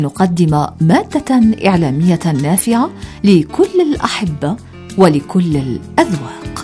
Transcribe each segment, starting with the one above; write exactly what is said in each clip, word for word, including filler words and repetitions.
نقدم مادة إعلامية نافعة لكل الأحبة ولكل الأذواق.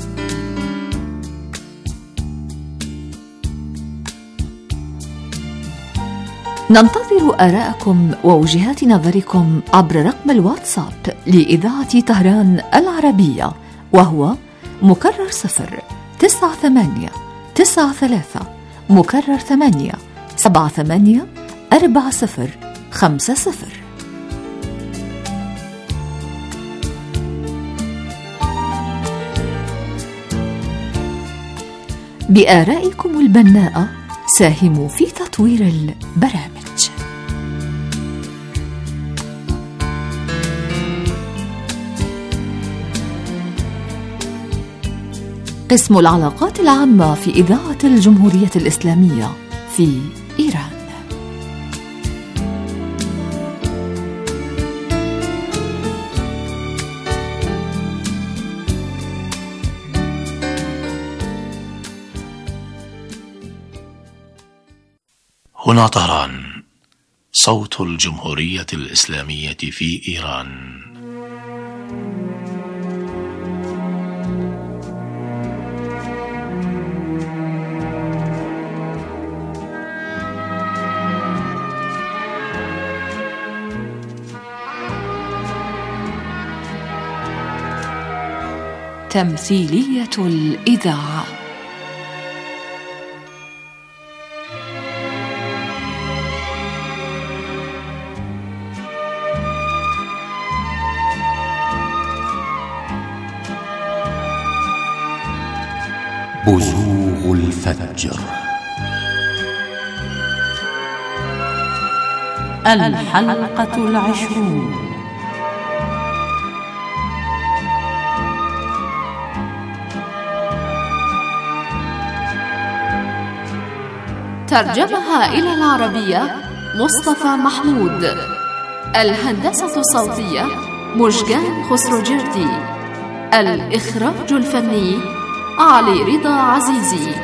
ننتظر آراءكم ووجهات نظركم عبر رقم الواتساب لإذاعة طهران العربية، وهو مكرر صفر تسعة ثمانية تسعة ثلاثة مكرر ثمانية سبعة ثمانية أربعة صفر خمسة صفر. بآرائكم البناءة ساهموا في تطوير البرامج. قسم العلاقات العامة في إذاعة الجمهورية الإسلامية في إيران. هنا طهران، صوت الجمهورية الإسلامية في إيران. تمثيلية الإذاعة. بزوغ الفجر. الحلقة العشرون. ترجمها إلى العربية مصطفى محمود. الهندسة الصوتية مجان خسروجردي. الإخراج الفني علي رضا عزيزي.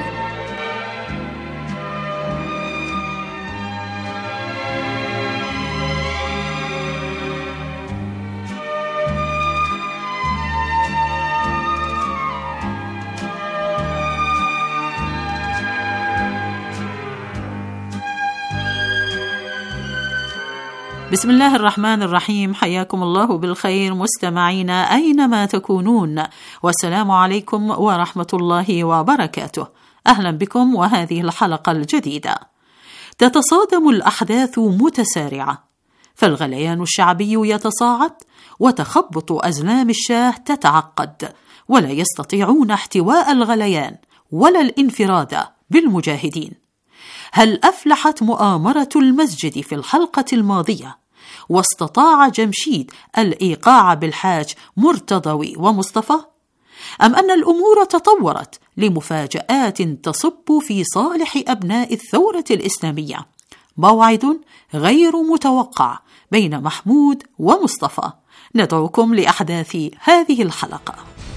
بسم الله الرحمن الرحيم. حياكم الله بالخير مستمعينا أينما تكونون، والسلام عليكم ورحمة الله وبركاته. أهلا بكم وهذه الحلقة الجديدة. تتصادم الأحداث متسارعة، فالغليان الشعبي يتصاعد وتخبط أزلام الشاه تتعقد، ولا يستطيعون احتواء الغليان ولا الانفراد بالمجاهدين. هل أفلحت مؤامرة المسجد في الحلقة الماضية واستطاع جمشيد الإيقاع بالحاج مرتضوي ومصطفى؟ أم أن الأمور تطورت لمفاجآت تصب في صالح أبناء الثورة الإسلامية؟ موعد غير متوقع بين محمود ومصطفى. ندعوكم لأحداث هذه الحلقة.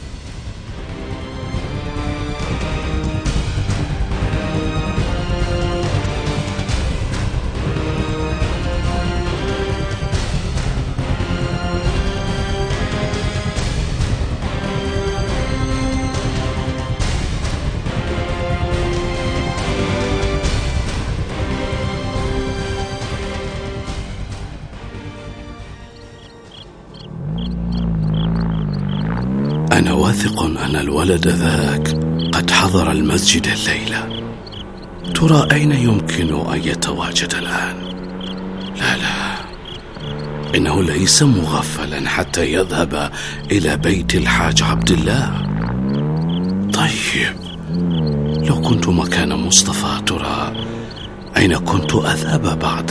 أنا واثق أن الولد ذاك قد حضر المسجد الليلة. ترى أين يمكن أن يتواجد الآن؟ لا لا، إنه ليس مغفلا حتى يذهب إلى بيت الحاج عبد الله. طيب، لو كنت مكان مصطفى ترى أين كنت أذهب بعد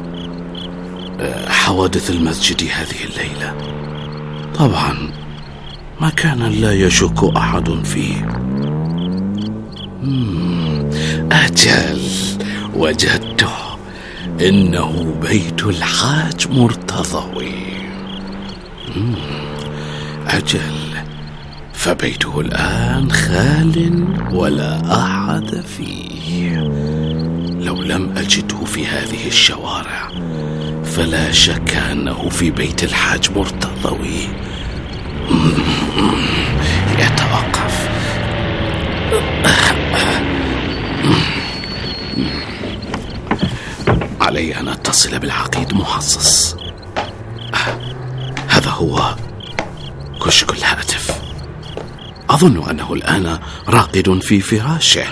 حوادث المسجد هذه الليلة؟ طبعا مكانا لا يشك أحد فيه. مم. أجل، وجدته، إنه بيت الحاج مرتضوي. مم. أجل، فبيته الآن خال ولا أحد فيه. لو لم أجده في هذه الشوارع فلا شك أنه في بيت الحاج مرتضوي. يتوقف. علي أن أتصل بالعقيد محصص. هذا هو كشك الهاتف. أظن أنه الآن راقد في فراشه.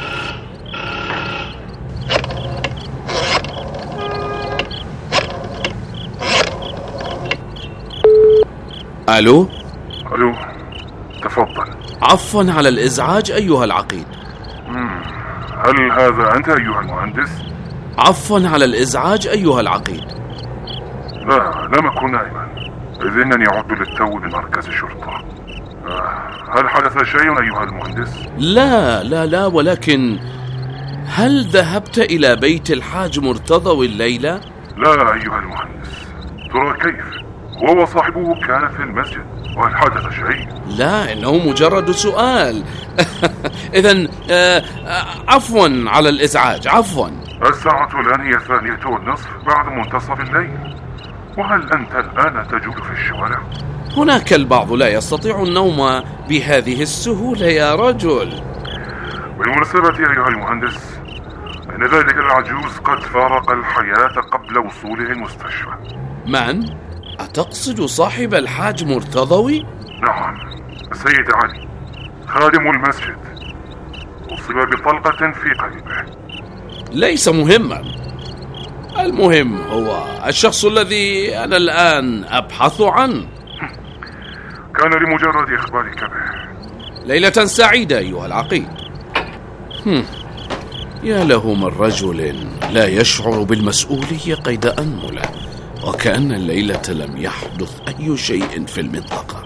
ألو؟ ألو، تفضل. عفوا على الإزعاج أيها العقيد. مم. هل هذا أنت أيها المهندس؟ عفوا على الإزعاج أيها العقيد. لا، لم أكن نائما، إذ إنني عدت للتو بمركز الشرطة. هل حدث شيء أيها المهندس؟ لا لا لا، ولكن هل ذهبت إلى بيت الحاج مرتضوي الليلة؟ لا أيها المهندس. ترى كيف؟ هو وصاحبه كان في المسجد، وهل حدث شيء؟ لا، إنه مجرد سؤال. إذن عفوا على الإزعاج، عفوا. الساعة الآن هي الثانية والنصف بعد منتصف الليل، وهل أنت الآن تجول في الشوارع؟ هناك البعض لا يستطيع النوم بهذه السهولة يا رجل. بالمناسبة أيها المهندس، إن ذلك العجوز قد فارق الحياة قبل وصوله المستشفى. من؟ أتقصد صاحب الحاج مرتضوي؟ نعم، السيد علي خادم المسجد، أصيب بطلقة في قلبه. ليس مهما، المهم هو الشخص الذي أنا الآن أبحث عنه. كان لمجرد إخبارك به. ليلة سعيدة أيها العقيد. هم. يا له من رجل لا يشعر بالمسؤولية قيد أنملة، وكأن الليلة لم يحدث أي شيء في المنطقة.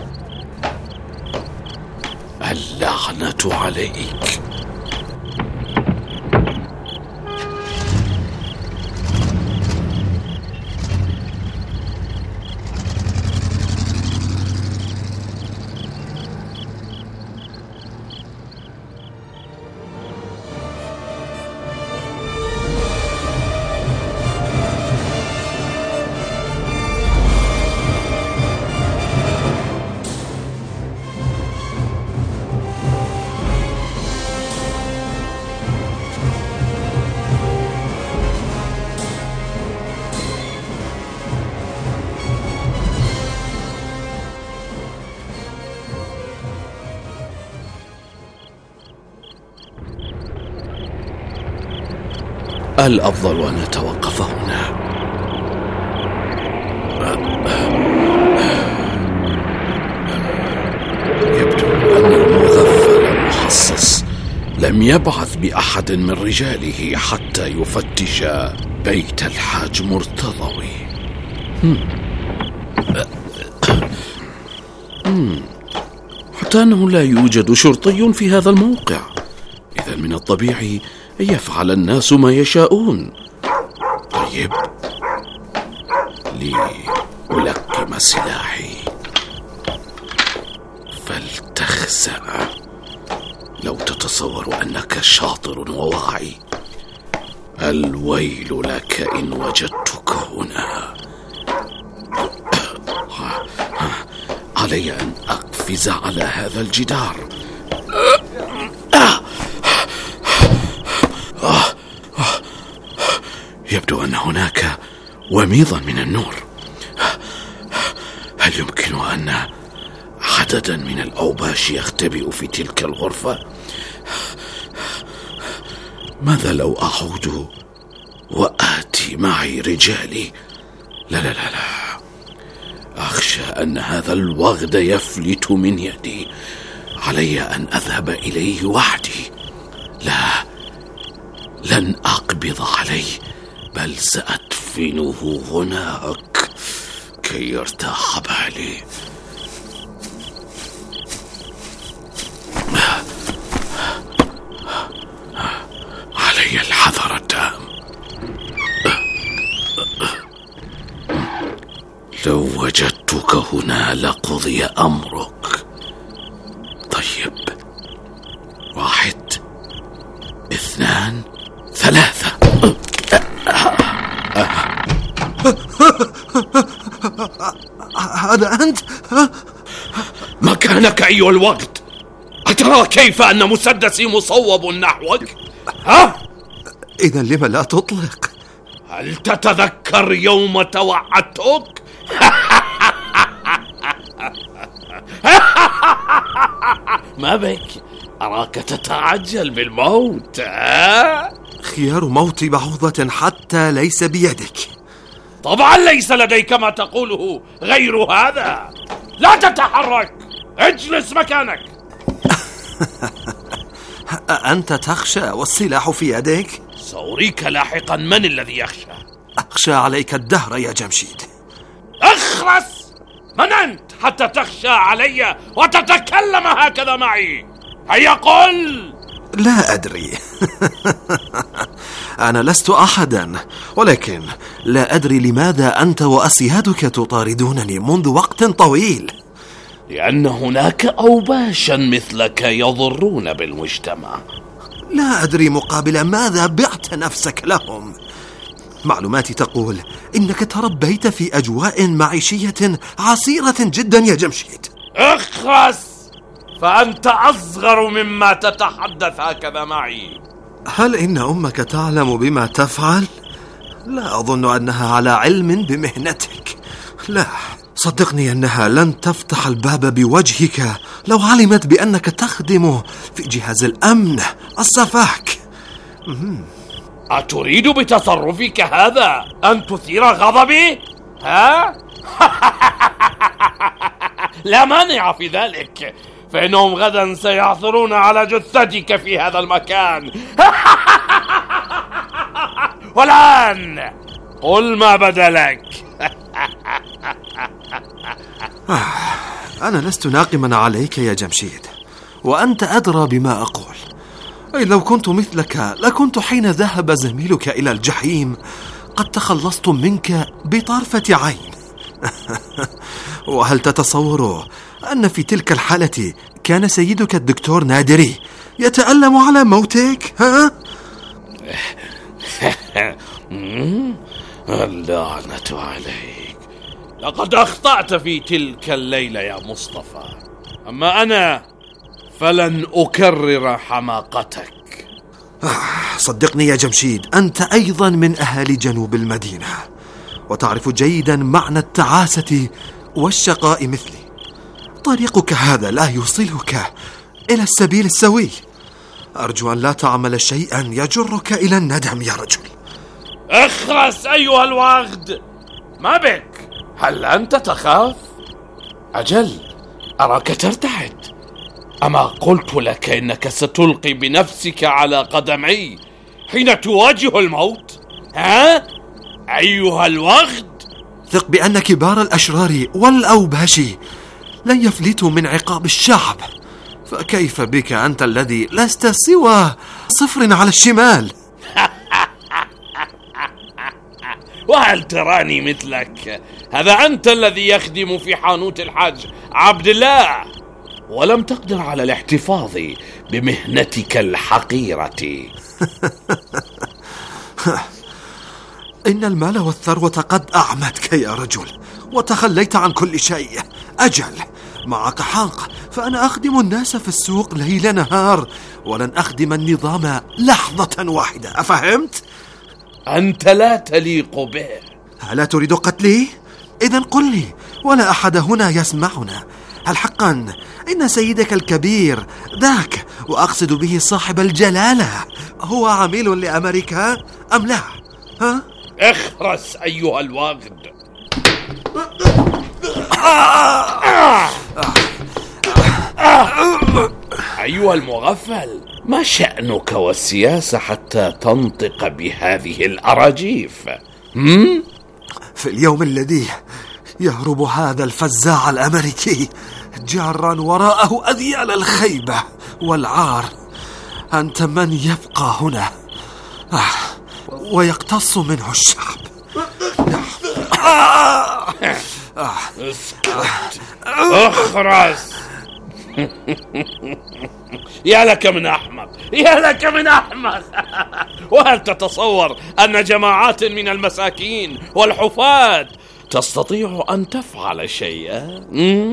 اللعنة عليك. الأفضل أن نتوقف هنا. يبدو أن المغفل محصص لم يبعث بأحد من رجاله حتى يفتش بيت الحاج مرتضوي. حتى أنه لا يوجد شرطي في هذا الموقع. إذن من الطبيعي أن يفعل الناس ما يشاءون. طيب، لألقم سلاحي فلتخزأ. لو تتصور أنك شاطر وواعي، الويل لك إن وجدتك هنا. علي أن أقفز على هذا الجدار. يبدو أن هناك وميضا من النور. هل يمكن أن عددا من الأوباش يختبئ في تلك الغرفة؟ ماذا لو أعود وآتي معي رجالي؟ لا لا لا لا، أخشى أن هذا الوغد يفلت من يدي. علي أن أذهب إليه وحدي. لا، لن أقبض عليه، بل سأدفنه هناك كي يرتاح بالي. علي الحذر التام. لو وجدتك هنا لقضي أمرك. طيب، واحد، اثنان، ثلاثة. هذا أنت؟ مكانك أيها الوقت. أترى كيف أن مسدسي مصوب نحوك؟ ها؟ إذن لم لا تطلق؟ هل تتذكر يوم توعدتك؟ ما بك؟ أراك تتعجل بالموت. ها؟ خيار موت بعوضة حتى ليس بيدك. طبعا ليس لديك ما تقوله غير هذا. لا تتحرك، اجلس مكانك. أنت تخشى والسلاح في يدك؟ سأريك لاحقا من الذي يخشى. أخشى عليك الدهر يا جمشيد. اخرس! من أنت حتى تخشى علي وتتكلم هكذا معي؟ هيا قل. لا أدري. أنا لست أحدا، ولكن لا أدري لماذا أنت وأسيادك تطاردونني منذ وقت طويل. لأن هناك أوباشا مثلك يضرون بالمجتمع. لا أدري مقابل ماذا بعت نفسك لهم. معلوماتي تقول إنك تربيت في أجواء معيشية عسيرة جدا يا جمشيد. اخرس، فأنت أصغر مما تتحدث هكذا معي. هل إن أمك تعلم بما تفعل؟ لا أظن أنها على علم بمهنتك. لا، صدقني أنها لن تفتح الباب بوجهك لو علمت بأنك تخدم في جهاز الأمن السفاك. أتريد بتصرفك هذا أن تثير غضبي؟ ها؟ لا مانع في ذلك، فإنهم غدا سيعثرون على جثتك في هذا المكان. والآن قل ما بدلك. أنا لست ناقما عليك يا جمشيد، وأنت أدرى بما أقول. أي لو كنت مثلك لكنت حين ذهب زميلك إلى الجحيم قد تخلصت منك بطرفة عين. وهل تتصور أن في تلك الحالة كان سيدك الدكتور نادري يتألم على موتك؟ ها؟ اللعنة عليك، لقد أخطأت في تلك الليلة يا مصطفى. أما أنا فلن أكرر حماقتك. صدقني يا جمشيد، أنت أيضا من أهالي جنوب المدينة، وتعرف جيدا معنى التعاسة والشقاء مثلي. طريقك هذا لا يوصلك إلى السبيل السوي. أرجو أن لا تعمل شيئا يجرك إلى الندم يا رجل. اخرس أيها الوغد، ما بك؟ هل أنت تخاف؟ أجل، أراك ترتعد. أما قلت لك إنك ستلقي بنفسك على قدمي حين تواجه الموت؟ ها؟ أيها الوغد، ثق بأن كبار الأشرار والأوباش لن يفلتوا من عقاب الشعب، فكيف بك أنت الذي لست سوى صفر على الشمال؟ وهل تراني مثلك؟ هذا أنت الذي يخدم في حانوت الحاج عبد الله، ولم تقدر على الاحتفاظ بمهنتك الحقيرة. إن المال والثروة قد أعمتك يا رجل، وتخليت عن كل شيء. أجل، معك حق، فأنا أخدم الناس في السوق ليل نهار، ولن أخدم النظام لحظة واحدة. أفهمت؟ أنت لا تليق به. ألا تريد قتلي؟ إذن قل لي، ولا أحد هنا يسمعنا. هل حقا إن سيدك الكبير ذاك، وأقصد به صاحب الجلالة، هو عميل لأمريكا أم لا؟ ها؟ اخرس أيها الواغد. أيها المغفل، ما شأنك والسياسة حتى تنطق بهذه الأراجيف؟ هم؟ في اليوم الذي يهرب هذا الفزاع الأمريكي جارا وراءه أذيال الخيبة والعار، أنت من يبقى هنا ويقتص منه الشعب. اسكت، اخرس. يا لك من أحمق، يا لك من أحمق. وهل تتصور أن جماعات من المساكين والحفاة تستطيع أن تفعل شيئا؟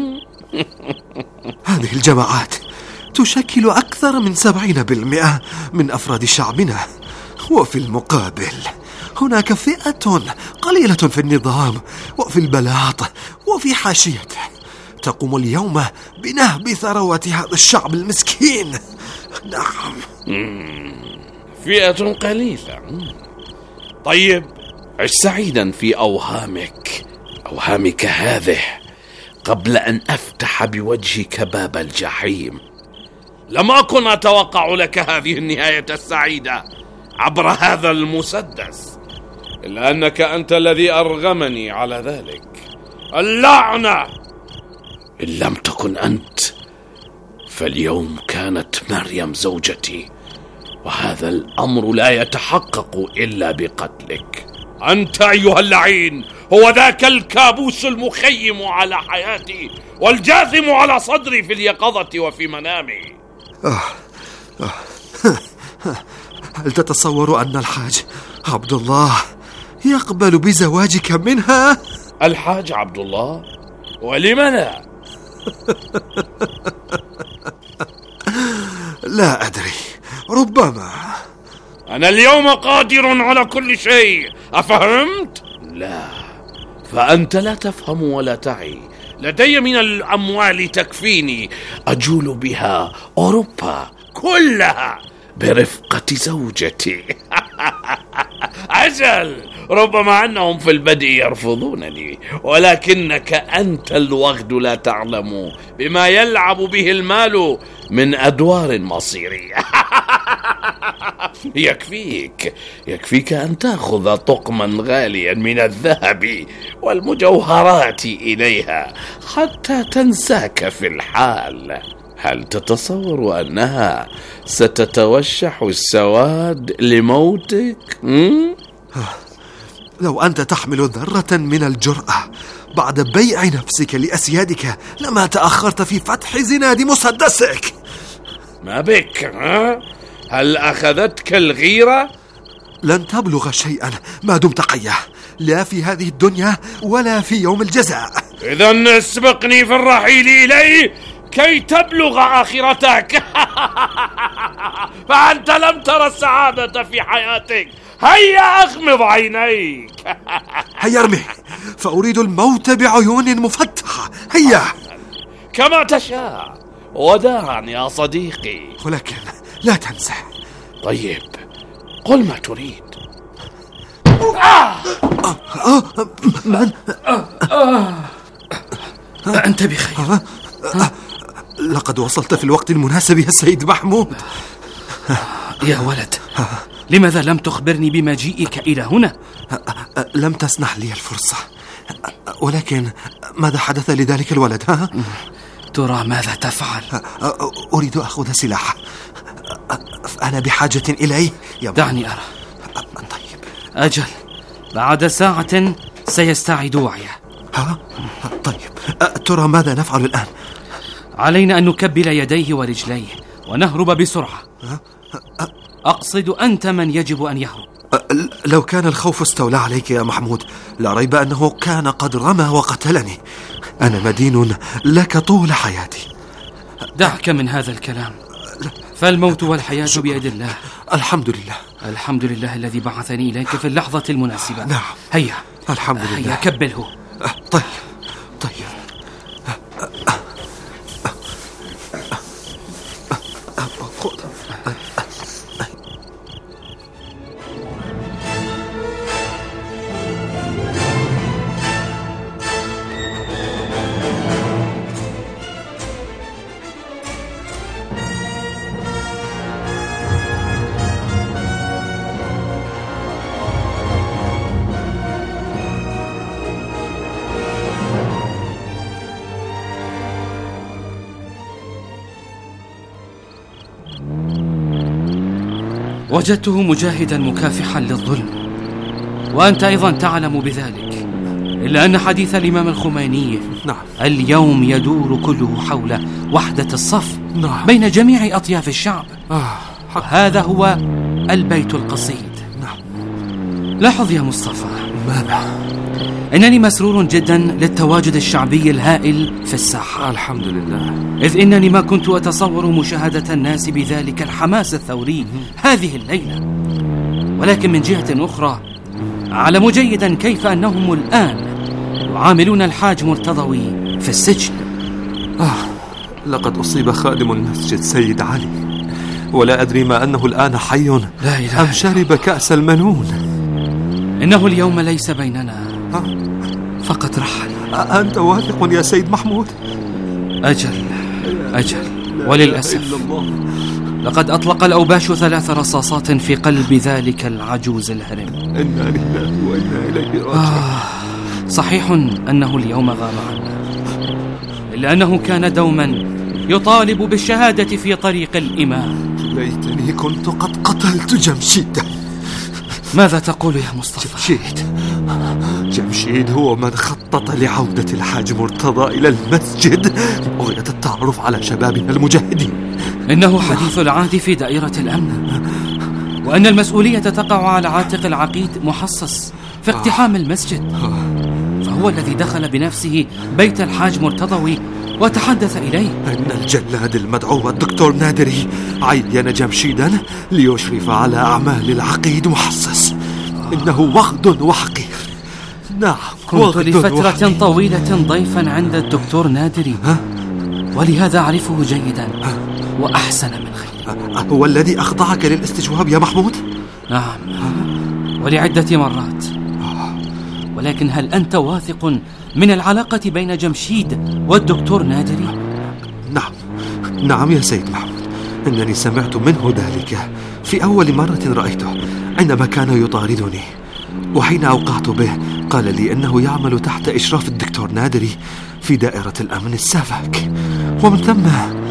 هذه الجماعات تشكل أكثر من سبعين بالمئة من أفراد شعبنا، وفي المقابل هناك فئة قليلة في النظام وفي البلاط وفي حاشيته تقوم اليوم بنهب ثروة هذا الشعب المسكين. نعم، فئة قليلة. طيب، عش سعيدا في أوهامك أوهامك هذه قبل أن أفتح بوجهك باب الجحيم. لم أكن أتوقع لك هذه النهاية السعيدة عبر هذا المسدس، إلا أنك أنت الذي أرغمني على ذلك. اللعنة! إن لم تكن أنت فاليوم كانت مريم زوجتي، وهذا الأمر لا يتحقق إلا بقتلك. أنت أيها اللعين هو ذاك الكابوس المخيم على حياتي والجاثم على صدري في اليقظة وفي منامي. آه. آه. هل تتصور أن الحاج عبد الله يقبل بزواجك منها؟ الحاج عبد الله؟ ولم لا؟ لا أدري، ربما. أنا اليوم قادر على كل شيء، أفهمت؟ لا، فأنت لا تفهم ولا تعي. لدي من الأموال تكفيني أجول بها أوروبا كلها برفقة زوجتي. أجل، ربما أنهم في البدء يرفضونني، ولكنك أنت الوغد لا تعلم بما يلعب به المال من أدوار مصيرية. يكفيك يكفيك أن تأخذ طقما غاليا من الذهب والمجوهرات إليها حتى تنساك في الحال. هل تتصور أنها ستتوشح السواد لموتك؟ لو أنت تحمل ذرة من الجرأة بعد بيع نفسك لأسيادك لما تأخرت في فتح زناد مسدسك. ما بك؟ ها؟ هل أخذتك الغيرة؟ لن تبلغ شيئا ما دمت حيا، لا في هذه الدنيا ولا في يوم الجزاء. إذن اسبقني في الرحيل إليه كي تبلغ آخرتك. فأنت لم ترى السعادة في حياتك. هيا أغمض عينيك. هيا ارمي، فأريد الموت بعيون مفتحة. هيا. كما تشاء. وداعا يا صديقي. ولكن لا تنسى. طيب، قل ما تريد. آه. آه. من؟ أنت بخير؟ لقد وصلت في الوقت المناسب يا سيد محمود. يا ولد، لماذا لم تخبرني بمجيئك إلى هنا؟ لم تسنح لي الفرصة. ولكن ماذا حدث لذلك الولد؟ ها؟ ترى ماذا تفعل؟ أريد أخذ سلاحه. أنا بحاجة إليه يا دعني أرى. طيب. أجل، بعد ساعة سيستعيد وعيه. ها؟ طيب، ترى ماذا نفعل الآن؟ علينا أن نكبل يديه ورجليه ونهرب بسرعة. أقصد أنت من يجب أن يهرب. لو كان الخوف استولى عليك يا محمود لا ريب أنه كان قد رمى وقتلني. أنا مدين لك طول حياتي. دعك من هذا الكلام، فالموت والحياة بيد الله. الحمد لله. الحمد لله الذي بعثني إليك في اللحظة المناسبة. نعم. هيا. الحمد لله. هيا كبله. طيب طيب. وجدته مجاهدا مكافحا للظلم، وأنت أيضا تعلم بذلك، إلا أن حديث الإمام الخميني نعم. اليوم يدور كله حول وحدة الصف نعم. بين جميع أطياف الشعب. آه. هذا هو البيت القصيد. نعم. لاحظ يا مصطفى، ماذا؟ إنني مسرور جدا للتواجد الشعبي الهائل في الساحة. الحمد لله. إذ إنني ما كنت أتصور مشاهدة الناس بذلك الحماس الثوري هذه الليلة. ولكن من جهة أخرى أعلم جيدا كيف أنهم الآن يعاملون الحاج مرتضوي في السجن. آه لقد أصيب خادم المسجد سيد علي، ولا أدري ما أنه الآن حي لا إله أم شرب كأس المنون. إنه اليوم ليس بيننا، فقط رحل. أنت واثق يا سيد محمود؟ أجل أجل وللأسف لقد أطلق الأوباش ثلاث رصاصات في قلب ذلك العجوز الهرم. إنا لله وإنا إليه راجعون. آه صحيح أنه اليوم غاب عنا، إلا أنه كان دوما يطالب بالشهادة في طريق الإمام. ليتني كنت قد قتلت جمشيد. ماذا تقول يا مصطفى؟ جمشيد جمشيد هو من خطط لعودة الحاج مرتضى إلى المسجد بغية التعرف على شبابنا المجاهدين. إنه حديث العهد في دائرة الأمن، وأن المسؤولية تقع على عاتق العقيد محصص في اقتحام المسجد، فهو الذي دخل بنفسه بيت الحاج مرتضوي وتحدث إليه. إن الجلاد المدعو الدكتور نادري عين جمشيدا ليشرف على أعمال العقيد محصص. إنه وغد وحقير. نعم كنت لفترة طويلة ضيفا عند الدكتور نادري، ولهذا أعرفه جيدا وأحسن من غيره. هو الذي أخضعك للاستجواب يا محمود؟ نعم ولعدة مرات. ولكن هل أنت واثق من العلاقة بين جمشيد والدكتور نادري؟ نعم نعم يا سيد محمود، إنني سمعت منه ذلك في أول مرة رأيته عندما كان يطاردني، وحين أوقعت به قال لي أنه يعمل تحت إشراف الدكتور نادري في دائرة الأمن السافك. ومن ثم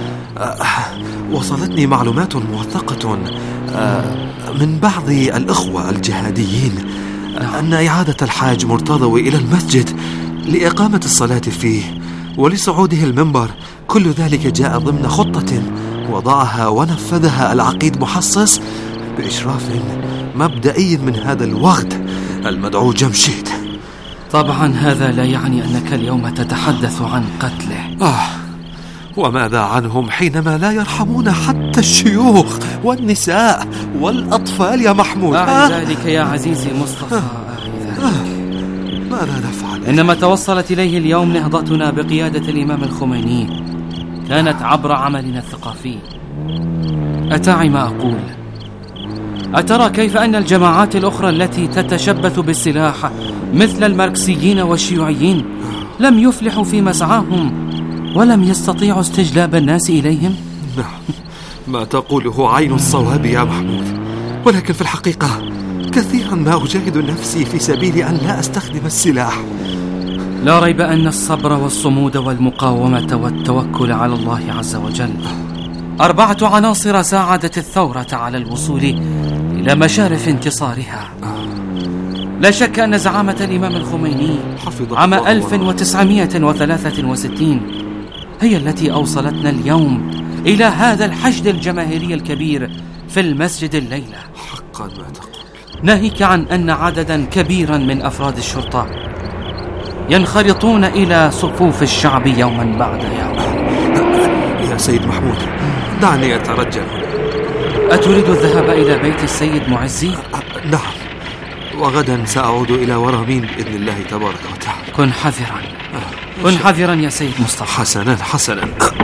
وصلتني معلومات موثقة من بعض الإخوة الجهاديين أن إعادة الحاج مرتضوي إلى المسجد لإقامة الصلاة فيه ولصعوده المنبر، كل ذلك جاء ضمن خطة وضعها ونفذها العقيد محصص بإشراف مبدئي من هذا الوغد المدعو جمشيد. طبعا هذا لا يعني أنك اليوم تتحدث عن قتله. آه وماذا عنهم حينما لا يرحمون حتى الشيوخ والنساء والأطفال يا محمود؟ أعي آه ذلك يا عزيزي مصطفى. آه آه ماذا نفعل؟ إنما توصلت إليه اليوم نهضتنا بقيادة الإمام الخميني كانت عبر عملنا الثقافي. أتعي ما أقول؟ أترى كيف أن الجماعات الأخرى التي تتشبث بالسلاح مثل الماركسيين والشيوعيين لم يفلحوا في مسعاهم ولم يستطيعوا استجلاب الناس إليهم؟ نعم ما تقوله عين الصواب يا محمود، ولكن في الحقيقة كثيرا ما أجاهد نفسي في سبيل أن لا أستخدم السلاح. لا ريب أن الصبر والصمود والمقاومة والتوكل على الله عز وجل أربعة عناصر ساعدت الثورة على الوصول إلى مشارف انتصارها. لا شك أن زعامة الإمام الخميني عام ألف وتسعمائة وثلاثة وستين هي التي أوصلتنا اليوم إلى هذا الحشد الجماهيري الكبير في المسجد الليلة. حقا ما تقول. ناهيك عن أن عددا كبيرا من أفراد الشرطة ينخرطون إلى صفوف الشعب يوما بعد يوم. يا سيد محمود دعني أترجل. أتريد الذهاب إلى بيت السيد معزي؟ نعم، وغدا سأعود إلى ورامين بإذن الله تبارك وتعالى. كن حذرا كن حذرا يا سيد مصطفى. حسنا حسنا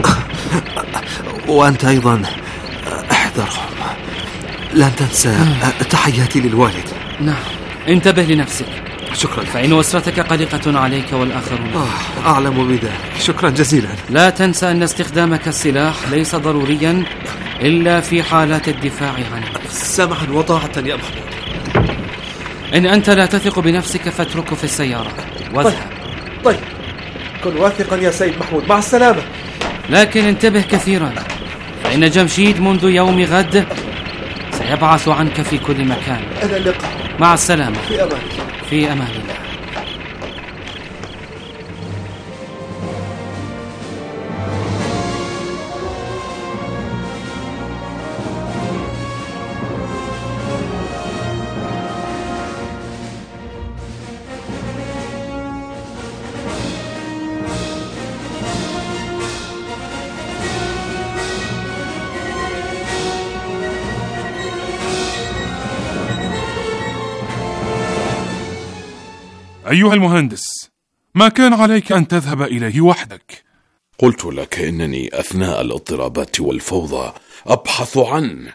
وأنت أيضا احذرهم. لا تنسى تحياتي للوالد. نعم انتبه لنفسك. شكرا. فإن أسرتك قلقة عليك والآخرون. آه أعلم بذلك. شكرا جزيلا. لا تنسى أن استخدامك السلاح ليس ضروريا إلا في حالات الدفاع عن النفس. سمعا وطاعة يا محمود. إن أنت لا تثق بنفسك فاتركه في السيارة واذهب. طيب, طيب. كن واثقا يا سيد محمود. مع السلامة. لكن انتبه كثيرا، فإن جمشيد منذ يوم غد سيبعث عنك في كل مكان. إلى اللقاء. مع السلامة. في أمان في أمان الله. أيها المهندس، ما كان عليك أن تذهب إليه وحدك؟ قلت لك إنني أثناء الاضطرابات والفوضى أبحث عنه.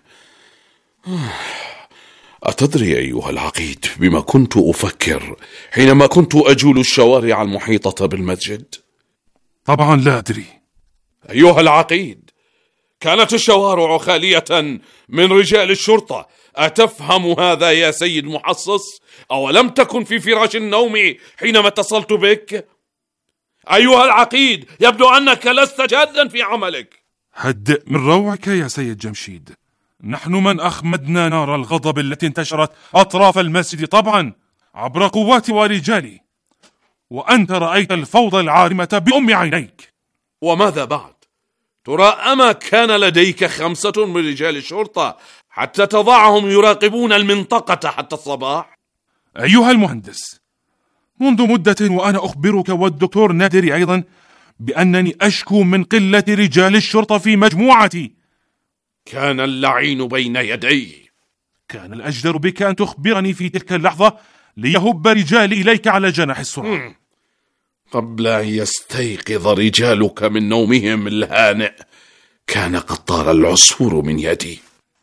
أتدري أيها العقيد بما كنت أفكر حينما كنت أجول الشوارع المحيطة بالمسجد؟ طبعا لا أدري. أيها العقيد، كانت الشوارع خالية من رجال الشرطة. أتفهم هذا يا سيد محصص؟ أولم تكن في فراش النوم حينما اتصلت بك؟ أيها العقيد، يبدو أنك لست جادا في عملك. هدئ من روعك يا سيد جمشيد. نحن من أخمدنا نار الغضب التي انتشرت أطراف المسجد طبعا عبر قواتي ورجالي، وأنت رأيت الفوضى العارمة بأم عينيك. وماذا بعد؟ ترى أما كان لديك خمسة من رجال الشرطة حتى تضعهم يراقبون المنطقة حتى الصباح؟ أيها المهندس، منذ مدة وأنا أخبرك والدكتور نادري أيضا بأنني أشكو من قلة رجال الشرطة في مجموعتي. كان اللعين بين يدي. كان الأجدر بك أن تخبرني في تلك اللحظة ليهب رجالي إليك على جناح السرعة. قبل أن يستيقظ رجالك من نومهم الهانئ كان قد طار العصفور من يدي.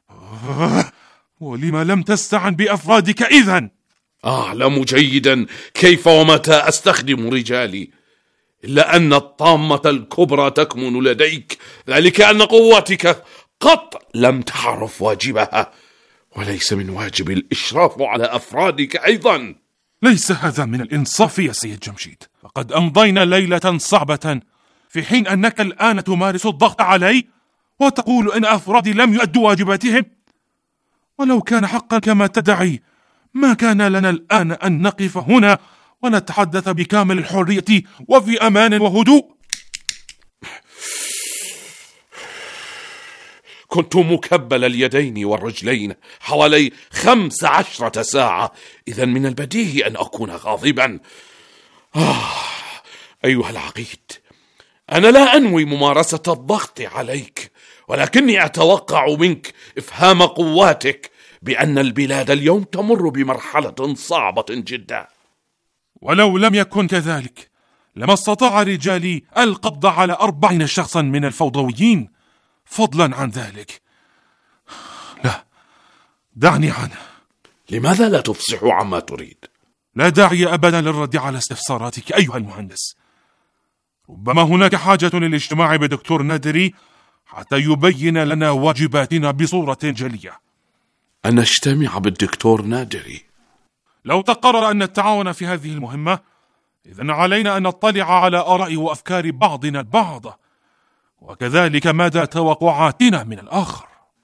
ولما لم تستعن بأفرادك إذن؟ أعلم جيدا كيف ومتى أستخدم رجالي، إلا أن الطامة الكبرى تكمن لديك، ذلك أن قوتك قط لم تعرف واجبها، وليس من واجب الإشراف على أفرادك أيضا. ليس هذا من الإنصاف يا سيد جمشيد، فقد أمضينا ليلة صعبة في حين أنك الآن تمارس الضغط علي وتقول إن أفرادي لم يؤدوا واجباتهم. ولو كان حقا كما تدعي ما كان لنا الآن أن نقف هنا ونتحدث بكامل الحرية وفي أمان وهدوء. كنت مكبل اليدين والرجلين حوالي خمس عشرة ساعة، إذا من البديهي أن أكون غاضبا. آه أيها العقيد، أنا لا أنوي ممارسة الضغط عليك، ولكني أتوقع منك إفهام قواتك بأن البلاد اليوم تمر بمرحلة صعبة جدا. ولو لم يكن كذلك لما استطاع رجالي القبض على أربعين شخصا من الفوضويين. فضلا عن ذلك لا، دعني عنه. لماذا لا تفصح عما تريد؟ لا داعي أبدا للرد على استفساراتك أيها المهندس. ربما هناك حاجة للاجتماع بدكتور نادري حتى يبين لنا واجباتنا بصورة جلية. أن نجتمع بالدكتور نادري؟ لو تقرر أن نتعاون في هذه المهمة، إذن علينا أن نطلع على آراء وأفكار بعضنا البعض، وكذلك مدى توقعاتنا من الآخر.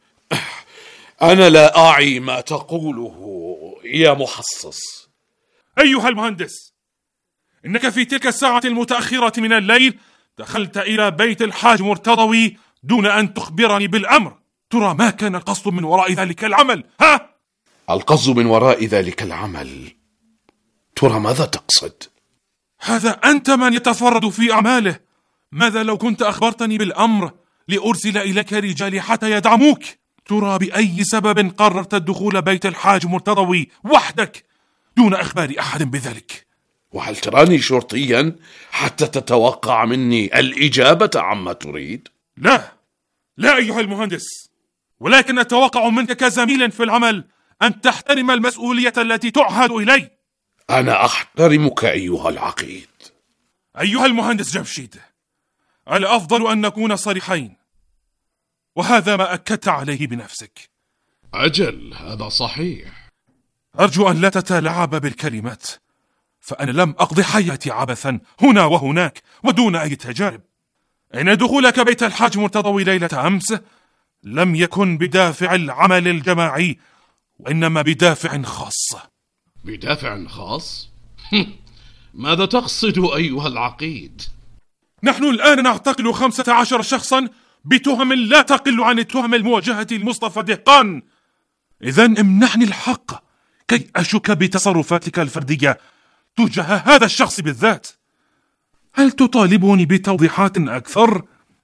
أنا لا أعي ما تقوله يا محصص. أيها المهندس، إنك في تلك الساعة المتأخرة من الليل دخلت إلى بيت الحاج مرتضوي دون أن تخبرني بالأمر. ترى ما كان القصد من وراء ذلك العمل؟ ها؟ القصد من وراء ذلك العمل؟ ترى ماذا تقصد؟ هذا أنت من يتفرد في أعماله. ماذا لو كنت أخبرتني بالأمر لأرسل إليك رجالي حتى يدعموك؟ ترى بأي سبب قررت الدخول بيت الحاج مرتضوي وحدك دون إخبار أحد بذلك؟ وهل تراني شرطيا حتى تتوقع مني الإجابة عما تريد؟ لا لا أيها المهندس، ولكن أتوقع منك كزميل في العمل أن تحترم المسؤولية التي تعهد إلي. أنا أحترمك أيها العقيد. أيها المهندس جمشيد، الأفضل أن نكون صريحين، وهذا ما أكدت عليه بنفسك. أجل، هذا صحيح. أرجو أن لا تتلاعب بالكلمات، فأنا لم أقضي حياتي عبثا هنا وهناك ودون أي تجارب. إن دخولك بيت الحاج مرتضوي ليلة أمس لم يكن بدافع العمل الجماعي، وإنما بدافع خاص. بدافع خاص؟ ماذا تقصد أيها العقيد؟ نحن الآن نعتقل خمسة عشر شخصا بتهم لا تقل عن التهم الموجهة لمصطفى دهقان. إذن امنحني الحق كي أشك بتصرفاتك الفردية تجاه هذا الشخص بالذات. هل تطالبني بتوضيحات أكثر؟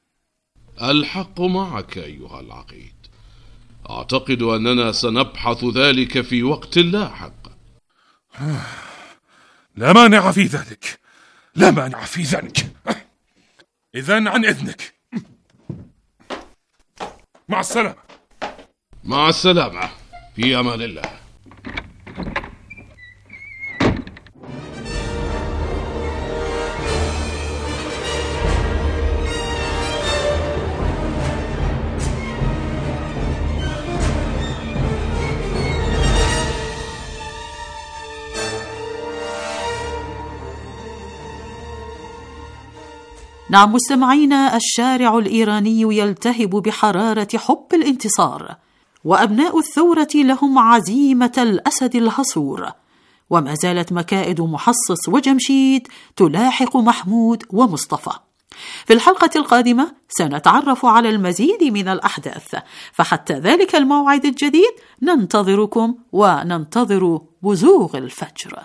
الحق معك أيها العقيد. أعتقد أننا سنبحث ذلك في وقت لاحق. لا مانع في ذلك، لا مانع في ذلك. إذن عن إذنك، مع السلامة. مع السلامة، في أمان الله. نعم مستمعينا، الشارع الإيراني يلتهب بحرارة حب الانتصار، وأبناء الثورة لهم عزيمة الأسد الهصور، وما زالت مكائد محصص وجمشيد تلاحق محمود ومصطفى. في الحلقة القادمة سنتعرف على المزيد من الأحداث، فحتى ذلك الموعد الجديد ننتظركم وننتظر بزوغ الفجر.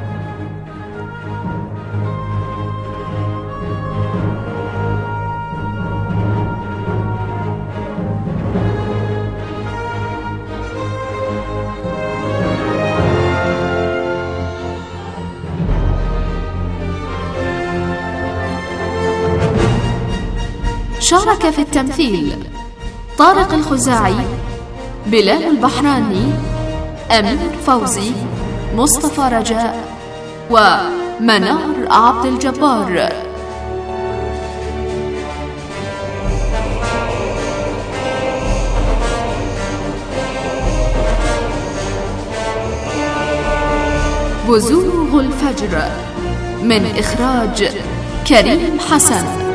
شارك في التمثيل طارق الخزاعي، بلال البحراني، أمير فوزي، مصطفى رجاء، ومنار عبد الجبار. بزوغ الفجر من إخراج كريم حسن.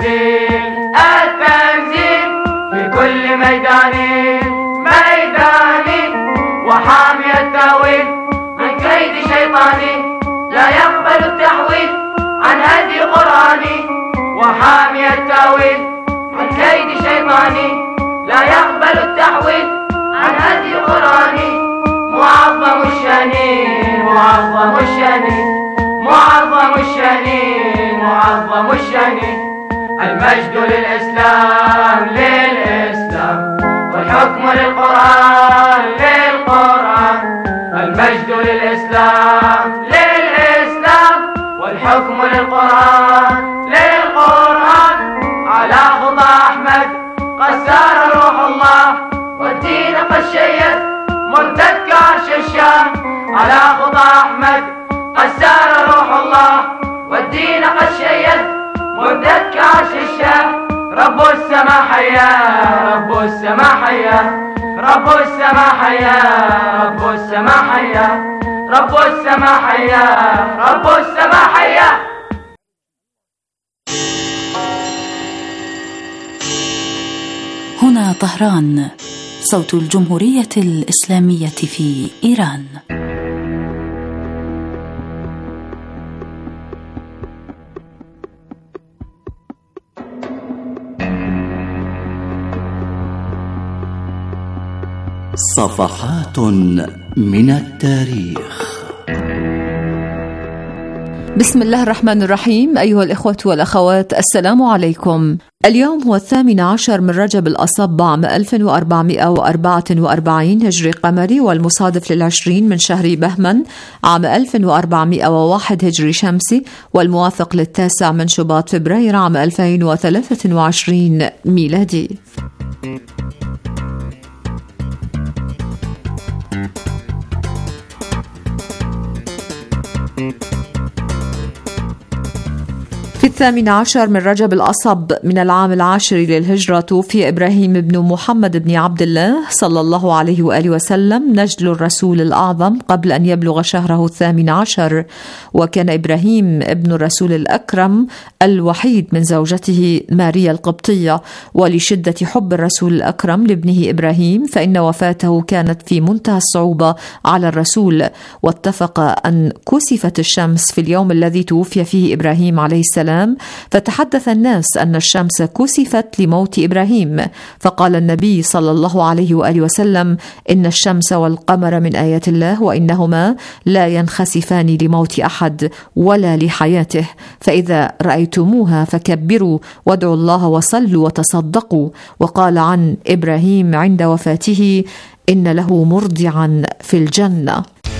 التنزيل التنزيل في كل ميدان ميدان وحامي التأويل من كيد شيطاني لا يقبل التحويل عن هدي قرآني. وحامي التأويل من كيد شيطاني لا يقبل التحويل عن هدي قرآني. معظم الشأن معظم الشأن معظم الشأن معظم الشأن. المجد للإسلام للإسلام والحكم للقرآن للقرآن. المجد للإسلام للإسلام والحكم للقرآن للقرآن. على خطى أحمد قد سار روح الله والدين قد شيد مرتد كعرش الشام. على خطى أحمد قد سار روح الله والدين قد شيد مرتد كعرش الشام. رب السماء حيا رب السماء حيا رب السماء حيا رب السماء حيا رب السماء حيا رب السماء حيا. هنا طهران، صوت الجمهورية الإسلامية في إيران. صفحات من التاريخ. بسم الله الرحمن الرحيم. أيها الإخوة والأخوات، السلام عليكم. اليوم هو الثامن عشر من رجب الأصب عام ألف وأربعمائة وأربعة وأربعين هجري قمري، والمصادف للعشرين من شهر بهمن عام ألف وأربعمائة وواحد هجري شمسي، والموافق للتاسع من شباط فبراير عام ألفين وثلاثة وعشرين ميلادي. في الثامن عشر من رجب الأصب من العام العاشر للهجرة توفي إبراهيم بن محمد بن عبد الله صلى الله عليه وآله وسلم، نجل الرسول الأعظم، قبل أن يبلغ شهره الثامن عشر. وكان إبراهيم ابن الرسول الأكرم الوحيد من زوجته ماريا القبطية، ولشدة حب الرسول الأكرم لابنه إبراهيم فإن وفاته كانت في منتهى الصعوبة على الرسول. واتفق أن كسفت الشمس في اليوم الذي توفي فيه إبراهيم عليه السلام، فتحدث الناس أن الشمس كسفت لموت إبراهيم، فقال النبي صلى الله عليه وآله وسلم: إن الشمس والقمر من آيات الله، وإنهما لا ينخسفان لموت أحد ولا لحياته، فإذا رأيتموها فكبروا وادعوا الله وصلوا وتصدقوا. وقال عن إبراهيم عند وفاته: إن له مرضعا في الجنة.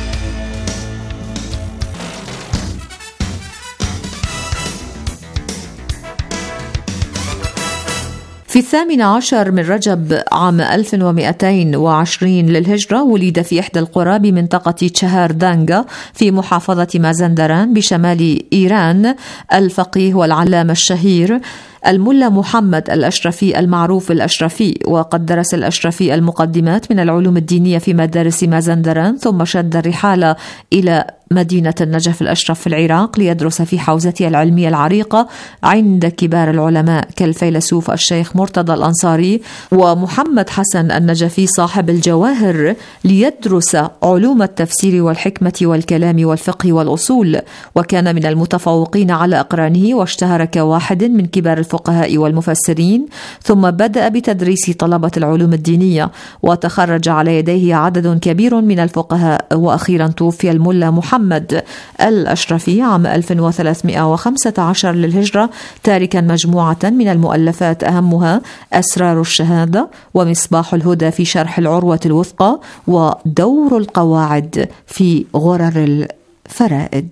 في الثامن عشر من رجب عام ألف ومئتين وعشرين للهجرة ولد في إحدى القرى بمنطقة تشهار دانغا في محافظة مازندران بشمال إيران الفقيه والعلامة الشهير الملا محمد الأشرفي المعروف بالأشرفي. وقد درس الأشرفي المقدمات من العلوم الدينية في مدارس مازندران، ثم شد الرحال إلى مدينة النجف الأشرف في العراق ليدرس في حوزته العلمية العريقة عند كبار العلماء كالفيلسوف الشيخ مرتضى الأنصاري ومحمد حسن النجفي صاحب الجواهر، ليدرس علوم التفسير والحكمة والكلام والفقه والأصول. وكان من المتفوقين على أقرانه، واشتهر كواحد من كبار الفقهاء والمفسرين. ثم بدأ بتدريس طلبة العلوم الدينية، وتخرج على يديه عدد كبير من الفقهاء. وأخيرا توفي الملا محمد محمد الأشرفي عام ألف وثلاثمائة وخمسة عشر للهجرة، تاركا مجموعة من المؤلفات أهمها أسرار الشهادة، ومصباح الهدى في شرح العروة الوثقى، ودور القواعد في غرر الفرائد.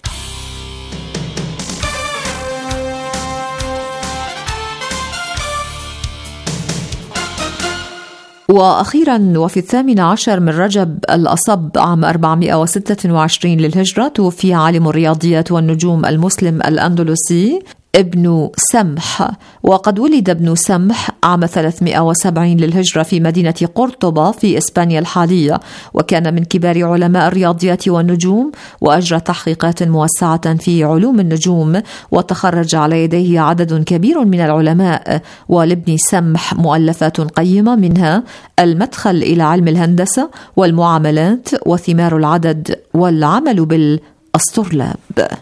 وأخيرا وفي الثامن عشر من رجب الأصب عام أربعمائة وستة وعشرين للهجرة توفي عالم الرياضيات والنجوم المسلم الأندلسي ابن سمح. وقد ولد ابن سمح عام ثلاثمائة وسبعين للهجرة في مدينة قرطبة في إسبانيا الحالية، وكان من كبار علماء الرياضيات والنجوم، وأجرى تحقيقات موسعة في علوم النجوم، وتخرج على يديه عدد كبير من العلماء. ولابن سمح مؤلفات قيمة، منها المدخل إلى علم الهندسة والمعاملات وثمار العدد والعمل بالأسطرلاب.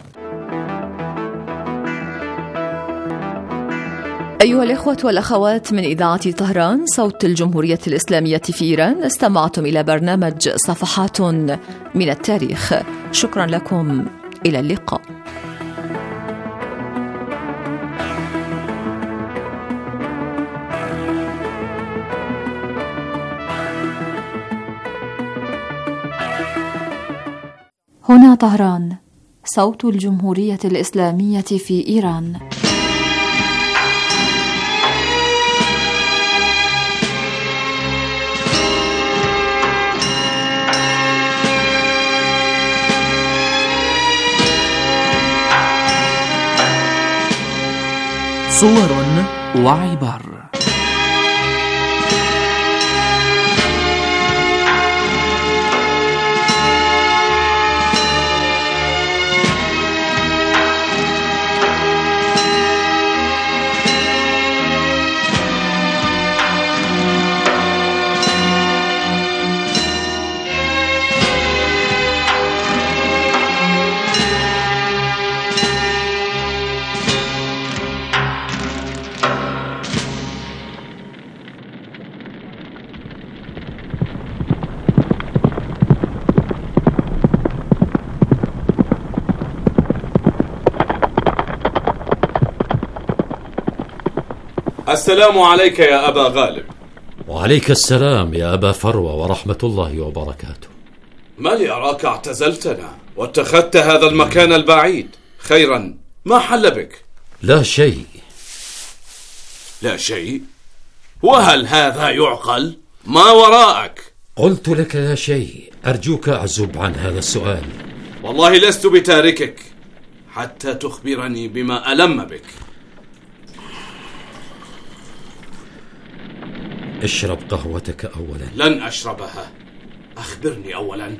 أيها الإخوة والأخوات من إذاعة طهران صوت الجمهورية الإسلامية في إيران، استمعتم إلى برنامج صفحات من التاريخ. شكرا لكم، إلى اللقاء. هنا طهران صوت الجمهورية الإسلامية في إيران. صور وعبر. السلام عليك يا أبا غالب. وعليك السلام يا أبا فروة ورحمة الله وبركاته. ما لي أراك اعتزلتنا واتخذت هذا المكان البعيد؟ خيرا، ما حل بك؟ لا شيء. لا شيء؟ وهل هذا يعقل؟ ما وراءك؟ قلت لك لا شيء، أرجوك أعزب عن هذا السؤال. والله لست بتاركك حتى تخبرني بما ألم بك. اشرب قهوتك أولا. لن أشربها، أخبرني أولا.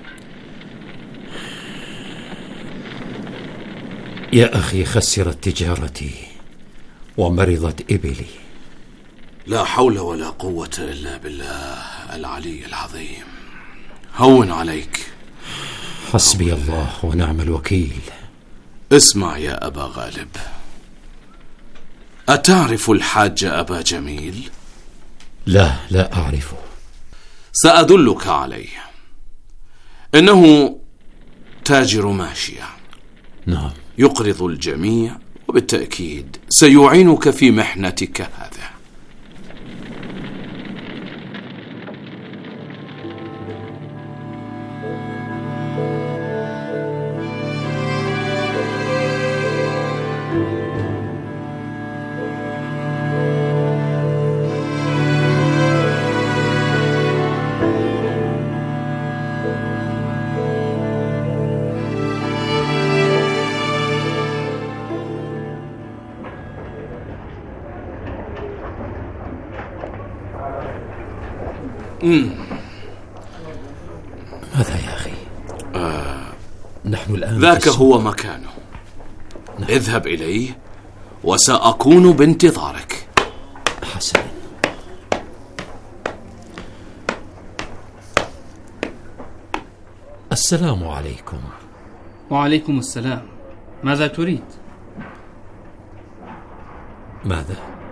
يا أخي، خسرت تجارتي ومرضت إبلي. لا حول ولا قوة إلا بالله العلي العظيم. هون عليك. حسبي الله ونعم الوكيل. اسمع يا أبا غالب، أتعرف الحاج أبا جميل؟ لا، لا أعرفه. سأدلك عليه. إنه تاجر ماشية. نعم. يقرض الجميع، وبالتأكيد سيعينك في محنتك هذه. مم. ماذا يا أخي؟ آه نحن الآن ذاك هو مكانه. نعم. اذهب إليه وسأكون بانتظارك. حسنا. السلام عليكم. وعليكم السلام. ماذا تريد؟ ماذا؟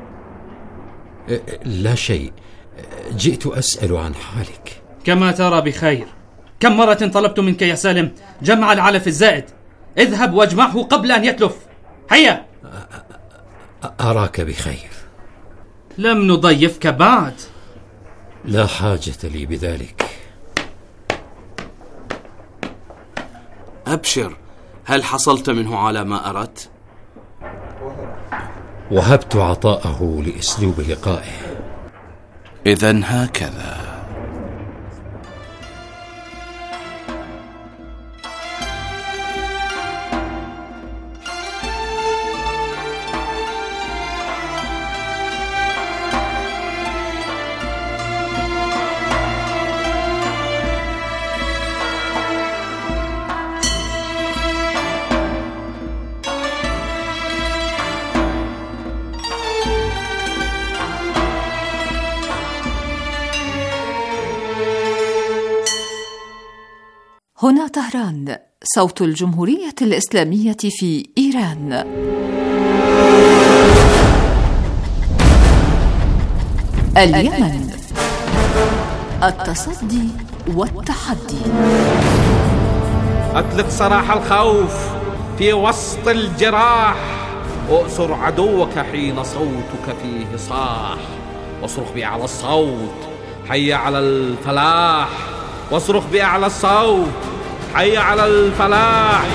لا شيء، جئت أسأل عن حالك. كما ترى بخير. كم مرة طلبت منك يا سالم جمع العلف الزائد؟ اذهب واجمعه قبل أن يتلف. هيا. أراك بخير. لم نضيفك بعد. لا حاجة لي بذلك. أبشر، هل حصلت منه على ما أردت؟ وهبت عطاءه لأسلوب لقائه. إذن هكذا. هنا طهران، صوت الجمهورية الإسلامية في إيران. اليمن، التصدي والتحدي. أطلق سراح الخوف في وسط الجراح، وأسر عدوك حين صوتك فيه صاح، واصرخ بأعلى الصوت حي على الفلاح، واصرخ بأعلى الصوت حي على الفلاح.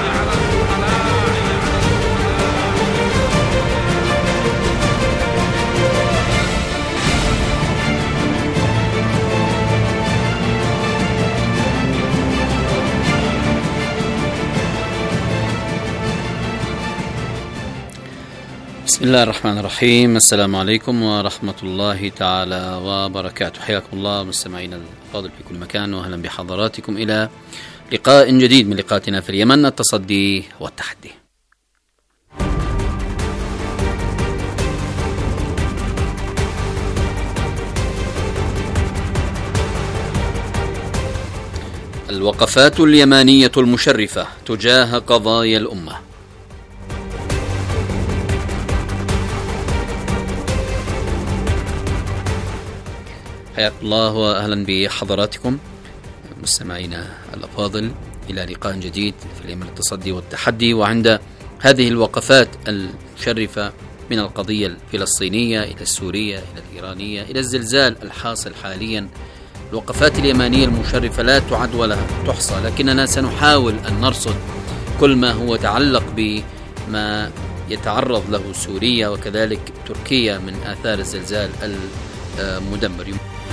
بسم الله الرحمن الرحيم. السلام عليكم ورحمة الله تعالى وبركاته. حياكم الله مستمعينا الفاضل في كل مكان، وأهلا بحضراتكم إلى لقاء جديد من لقاءاتنا في اليمن، التصدي والتحدي. الوقفات اليمانية المشرفة تجاه قضايا الأمة. حياكم الله وأهلا بحضراتكم مستمعينا الأفاضل إلى لقاء جديد في اليمن، التصدي والتحدي. وعند هذه الوقفات المشرفة من القضية الفلسطينية إلى السورية إلى الإيرانية إلى الزلزال الحاصل حاليا، الوقفات اليمانية المشرفة لا تعد ولا تحصى، لكننا سنحاول أن نرصد كل ما هو يتعلق بما يتعرض له سوريا وكذلك تركيا من آثار الزلزال المدمر.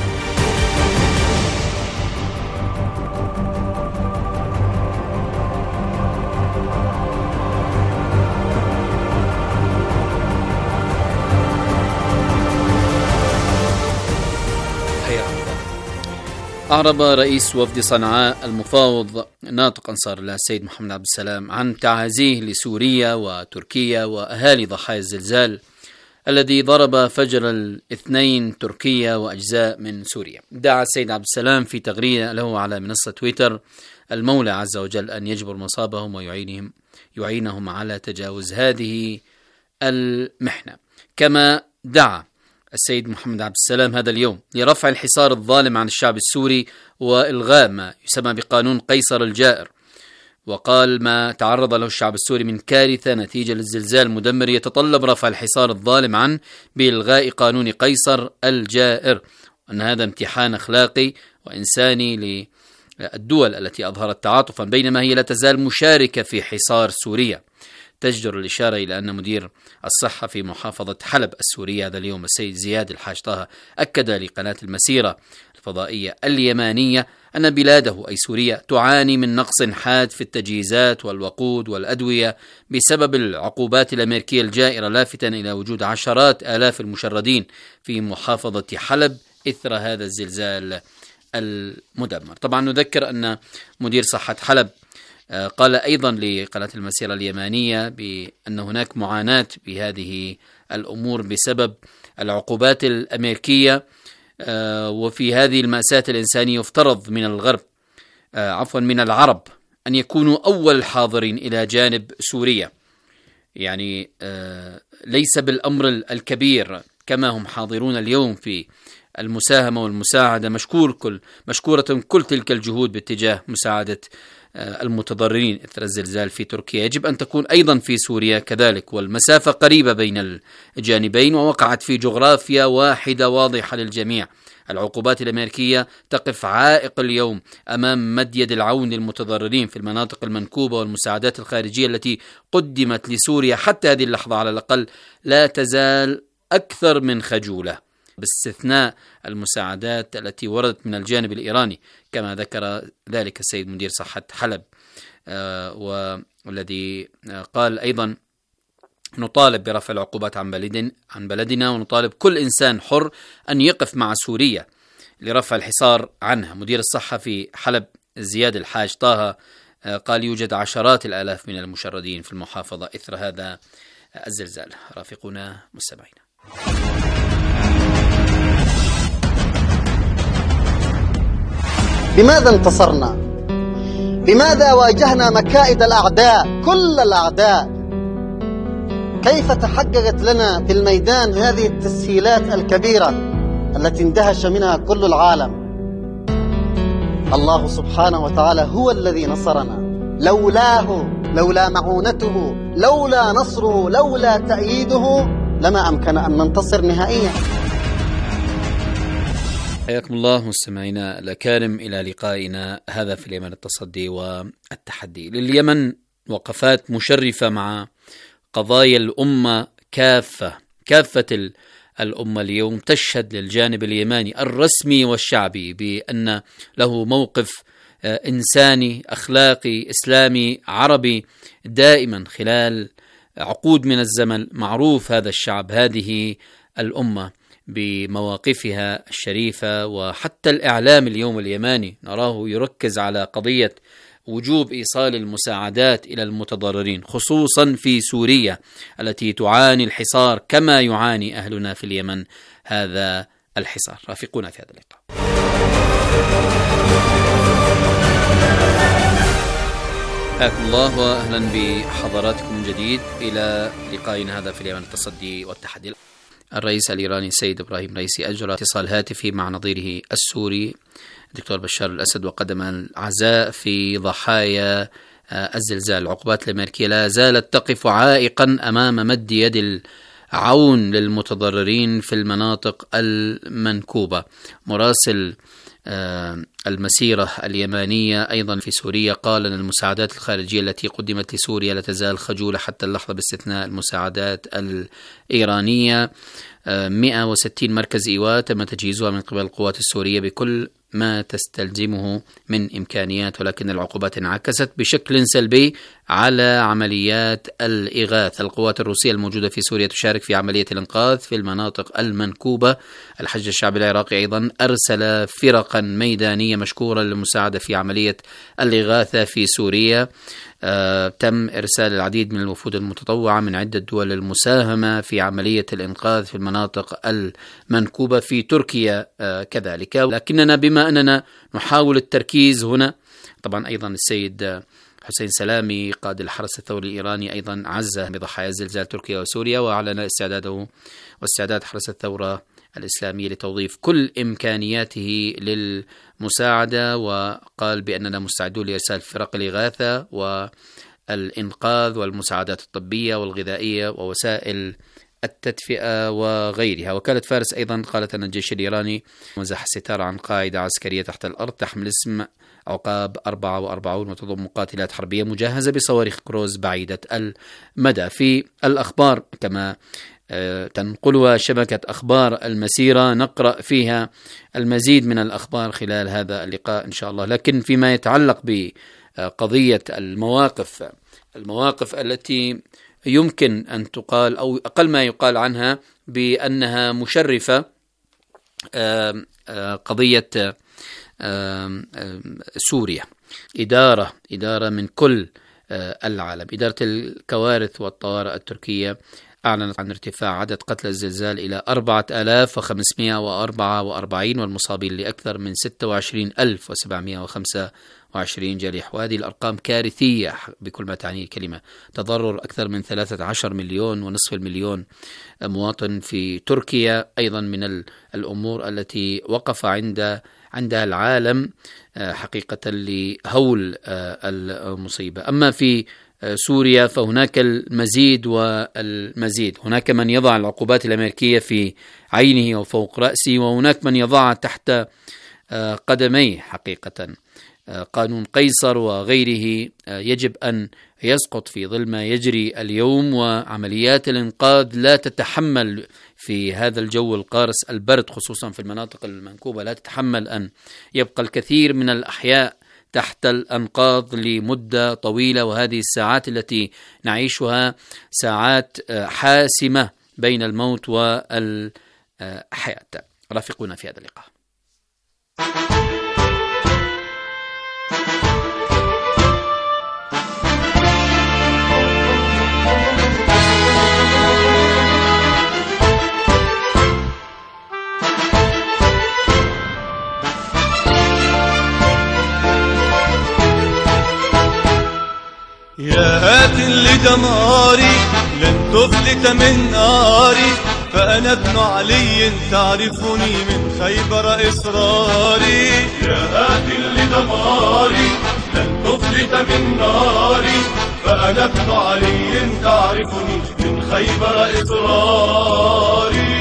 أعرب رئيس وفد صنعاء المفاوض ناطق أنصار الله السيد محمد عبد السلام عن تعازيه لسوريا وتركيا وأهالي ضحايا الزلزال الذي ضرب فجر الاثنين تركيا وأجزاء من سوريا. دعا السيد عبد السلام في تغريدة له على منصة تويتر المولى عز وجل أن يجبر مصابهم ويعينهم يعينهم على تجاوز هذه المحنة. كما دعا السيد محمد عبد السلام هذا اليوم لرفع الحصار الظالم عن الشعب السوري وإلغاء ما يسمى بقانون قيصر الجائر، وقال ما تعرض له الشعب السوري من كارثة نتيجة للزلزال المدمر يتطلب رفع الحصار الظالم عنه بإلغاء قانون قيصر الجائر، أن هذا امتحان أخلاقي وإنساني للدول التي أظهرت تعاطفا بينما هي لا تزال مشاركة في حصار سوريا. تجدر الإشارة إلى أن مدير الصحة في محافظة حلب السورية هذا اليوم السيد زياد الحاج طه أكد لقناة المسيرة الفضائية اليمانية أن بلاده أي سوريا تعاني من نقص حاد في التجهيزات والوقود والأدوية بسبب العقوبات الأمريكية الجائرة، لافتا إلى وجود عشرات آلاف المشردين في محافظة حلب إثر هذا الزلزال المدمر. طبعا نذكر أن مدير صحة حلب قال أيضا لقناة المسيرة اليمانية بأن هناك معاناة بهذه الأمور بسبب العقوبات الأمريكية، وفي هذه المأساة الإنسانية يفترض من الغرب عفوا من العرب أن يكونوا أول الحاضرين إلى جانب سوريا، يعني ليس بالأمر الكبير كما هم حاضرون اليوم في المساهمة والمساعدة. مشكور كل مشكورة كل تلك الجهود باتجاه مساعدة المتضررين إثر الزلزال في تركيا. يجب أن تكون أيضا في سوريا كذلك، والمسافة قريبة بين الجانبين ووقعت في جغرافيا واحدة واضحة للجميع. العقوبات الأمريكية تقف عائق اليوم أمام مد يد العون للمتضررين في المناطق المنكوبة، والمساعدات الخارجية التي قدمت لسوريا حتى هذه اللحظة على الأقل لا تزال أكثر من خجولة، باستثناء المساعدات التي وردت من الجانب الإيراني كما ذكر ذلك السيد مدير صحة حلب، آه والذي آه قال أيضا نطالب برفع العقوبات عن بلدنا عن بلدنا ونطالب كل إنسان حر أن يقف مع سوريا لرفع الحصار عنها. مدير الصحة في حلب زياد الحاج طه آه قال يوجد عشرات الآلاف من المشردين في المحافظة إثر هذا الزلزال. رافقونا مستمعين. بماذا انتصرنا؟ لماذا واجهنا مكائد الأعداء كل الأعداء؟ كيف تحققت لنا في الميدان هذه التسهيلات الكبيرة التي اندهش منها كل العالم؟ الله سبحانه وتعالى هو الذي نصرنا، لولاه، لولا معونته، لولا نصره، لولا تأييده لما أمكن أن ننتصر نهائيا. حياكم الله مستمعينا الأكارم إلى لقائنا هذا في اليمن التصدي والتحدي. لليمن وقفات مشرفة مع قضايا الأمة كافة كافة الأمة اليوم تشهد للجانب اليماني الرسمي والشعبي بأن له موقف إنساني أخلاقي إسلامي عربي دائما خلال عقود من الزمن. معروف هذا الشعب، هذه الأمة بمواقفها الشريفة، وحتى الإعلام اليوم اليماني نراه يركز على قضية وجوب إيصال المساعدات إلى المتضررين، خصوصا في سوريا التي تعاني الحصار كما يعاني أهلنا في اليمن هذا الحصار. رافقونا في هذا اللقاء. حياكم الله وأهلا بحضراتكم من جديد إلى لقائنا هذا في اليمن التصدي والتحدي. الرئيس الإيراني السيد إبراهيم رئيسي أجرى اتصال هاتفي مع نظيره السوري الدكتور بشار الأسد وقدم العزاء في ضحايا الزلزال. العقوبات الأمريكية لا زالت تقف عائقا أمام مد يد العون للمتضررين في المناطق المنكوبة. مراسل المسيرة اليمانية أيضا في سوريا قال أن المساعدات الخارجية التي قدمت لسوريا لا تزال خجولة حتى اللحظة باستثناء المساعدات الإيرانية. مئة وستين مركز إيواء تم تجهيزها من قبل القوات السورية بكل ما تستلزمه من إمكانيات، ولكن العقوبات انعكست بشكل سلبي على عمليات الإغاثة. القوات الروسية الموجودة في سوريا تشارك في عملية الإنقاذ في المناطق المنكوبة. الحشد الشعبي العراقي أيضا أرسل فرقا ميدانية مشكورة للمساعدة في عملية الإغاثة في سوريا. آه، تم إرسال العديد من الوفود المتطوعة من عدة دول للمساهمة في عملية الإنقاذ في المناطق المنكوبة في تركيا آه كذلك. لكننا بما أننا نحاول التركيز هنا، طبعا أيضا السيد حسين سلامي قائد الحرس الثوري الإيراني أيضا عزى بضحايا زلزال تركيا وسوريا، وأعلن استعداده واستعداد حرس الثورة الإسلامية لتوظيف كل إمكانياته للمساعدة، وقال بأننا مستعدون لإرسال فرق الإغاثة والإنقاذ والمساعدات الطبية والغذائية ووسائل التدفئة وغيرها. وكالة فارس أيضا قالت أن الجيش الإيراني مزح الستار عن قاعدة عسكرية تحت الأرض تحمل اسم عقاب أربعة وأربعين وتضم مقاتلات حربية مجهزة بصواريخ كروز بعيدة المدى. في الأخبار كما تنقلها شبكة أخبار المسيرة نقرأ فيها المزيد من الأخبار خلال هذا اللقاء إن شاء الله. لكن فيما يتعلق بقضية المواقف المواقف التي يمكن أن تقال أو أقل ما يقال عنها بأنها مشرفة، قضية سوريا، إدارة إدارة من كل العالم. إدارة الكوارث والطوارئ التركية أعلنت عن ارتفاع عدد قتلى الزلزال إلى أربعة آلاف وخمسمائة وأربعة وأربعين والمصابين لأكثر من ستة وعشرين ألف وسبعمائة وخمسة وعشرين جريح، وهذه الأرقام كارثية بكل ما تعنيه الكلمة. تضرر أكثر من ثلاثة عشر مليون ونصف المليون مواطن في تركيا، أيضا من الأمور التي وقف عند عندها العالم حقيقة لهول المصيبة. أما في سوريا فهناك المزيد والمزيد، هناك من يضع العقوبات الأمريكية في عينه وفوق رأسه، وهناك من يضعها تحت قدميه. حقيقة قانون قيصر وغيره يجب أن يسقط في ظل ما يجري اليوم، وعمليات الإنقاذ لا تتحمل في هذا الجو القارس البرد خصوصا في المناطق المنكوبة، لا تتحمل أن يبقى الكثير من الأحياء تحت الأنقاض لمدة طويلة، وهذه الساعات التي نعيشها ساعات حاسمة بين الموت والحياة. رافقونا في هذا اللقاء. يا هات لدماري لن تفلت من ناري، فأنا ابن علي تعرفني من خيبر إصراري. يا هات لدماري لن تفلت من ناري، فأنا ابن علي تعرفني من خيبر إصراري.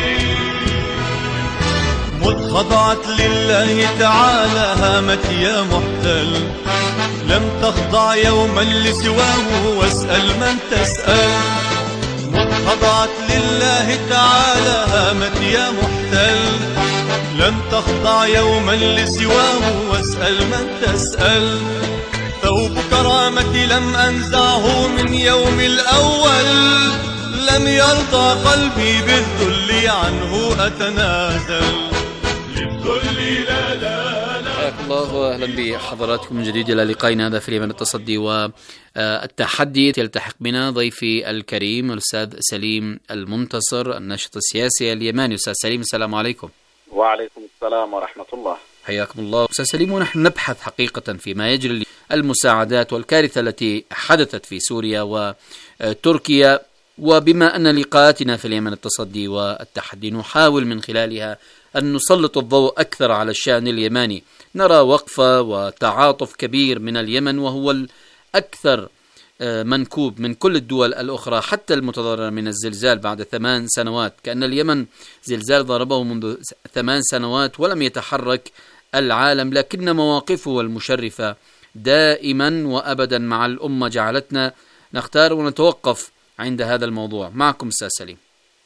مذ خضعت لله تعالى هامت يا محتل، لم تخضع يوما لسواه واسأل من تسأل. مذ خضعت لله تعالى هامت يا محتل، لم تخضع يوما لسواه واسأل من تسأل. ثوب كرامتي لم أنزعه من يوم الأول، لم يرضى قلبي بالذل عنه أتنازل. للذل لا لا لا. حياكم الله واهلا بحضراتكم من جديد الى لقائنا هذا في اليمن التصدي والتحدي. يلتحق بنا ضيفي الكريم الاستاذ سليم المنتصر الناشط السياسي اليماني. استاذ سليم السلام عليكم. وعليكم السلام ورحمة الله. حياكم الله استاذ سليم. ونحن نبحث حقيقة فيما يجري المساعدات والكارثة التي حدثت في سوريا وتركيا، وبما أن لقاءاتنا في اليمن التصدي والتحدي نحاول من خلالها أن نسلط الضوء أكثر على الشأن اليماني. نرى وقفة وتعاطف كبير من اليمن، وهو الأكثر منكوب من كل الدول الأخرى حتى المتضررة من الزلزال بعد ثمان سنوات. كأن اليمن زلزال ضربه منذ ثمان سنوات ولم يتحرك العالم، لكن مواقفه المشرفة دائما وأبدا مع الأمة جعلتنا نختار ونتوقف عند هذا الموضوع. معكم أستاذ سليم.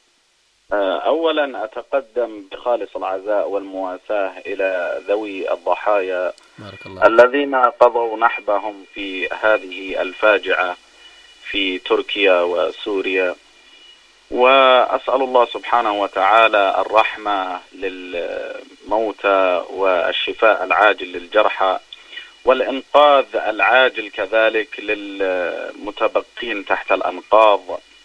أولا أتقدم بخالص العزاء والمواساة إلى ذوي الضحايا بارك الله. الذين قضوا نحبهم في هذه الفاجعة في تركيا وسوريا، وأسأل الله سبحانه وتعالى الرحمة للموتى والشفاء العاجل للجرحى، والإنقاذ العاجل كذلك للمتبقين تحت الأنقاض.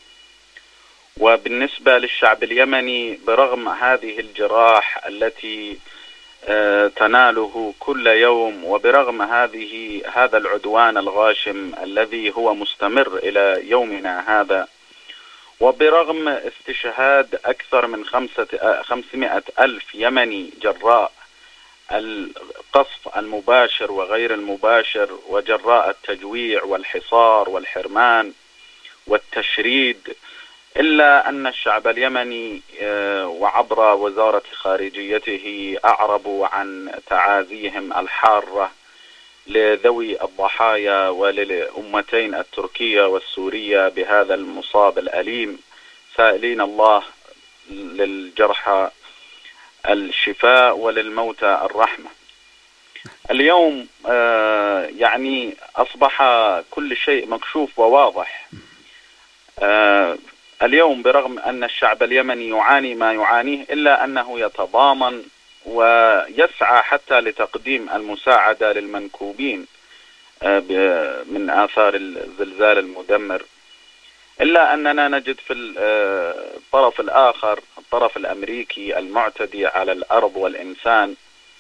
وبالنسبة للشعب اليمني، برغم هذه الجراح التي تناله كل يوم، وبرغم هذه هذا العدوان الغاشم الذي هو مستمر إلى يومنا هذا، وبرغم استشهاد أكثر من خمسة خمسمائة ألف يمني جراء القصف المباشر وغير المباشر، وجراء التجويع والحصار والحرمان والتشريد، إلا أن الشعب اليمني وعبر وزارة خارجيته أعربوا عن تعازيهم الحارة لذوي الضحايا وللأمتين التركية والسورية بهذا المصاب الأليم، سائلين الله للجرحى الشفاء وللموتى الرحمة. اليوم يعني أصبح كل شيء مكشوف وواضح. اليوم برغم أن الشعب اليمني يعاني ما يعانيه، إلا أنه يتضامن ويسعى حتى لتقديم المساعدة للمنكوبين من آثار الزلزال المدمر. إلا أننا نجد في الطرف الآخر، الطرف الأمريكي المعتدي على الأرض والإنسان،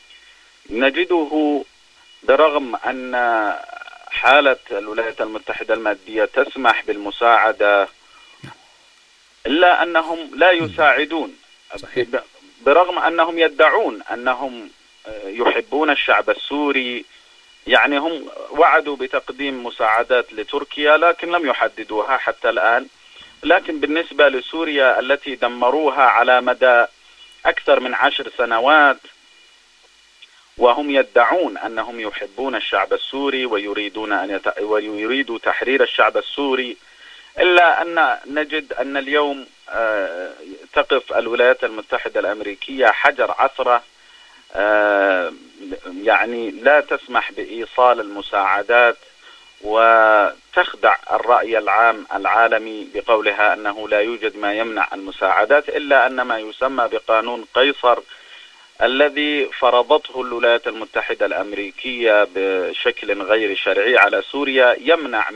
نجده برغم أن حالة الولايات المتحدة المادية تسمح بالمساعدة، إلا أنهم لا يساعدون. صحيح. برغم أنهم يدعون أنهم يحبون الشعب السوري، يعني هم وعدوا بتقديم مساعدات لتركيا لكن لم يحددوها حتى الآن. لكن بالنسبة لسوريا التي دمروها على مدى أكثر من عشر سنوات، وهم يدعون أنهم يحبون الشعب السوري ويريدون أن يت... ويريدوا تحرير الشعب السوري، إلا أن نجد أن اليوم تقف الولايات المتحدة الأمريكية حجر عثرة، يعني لا تسمح بإيصال المساعدات، وتخدع الرأي العام العالمي بقولها أنه لا يوجد ما يمنع المساعدات، إلا أن ما يسمى بقانون قيصر الذي فرضته الولايات المتحدة الأمريكية بشكل غير شرعي على سوريا يمنع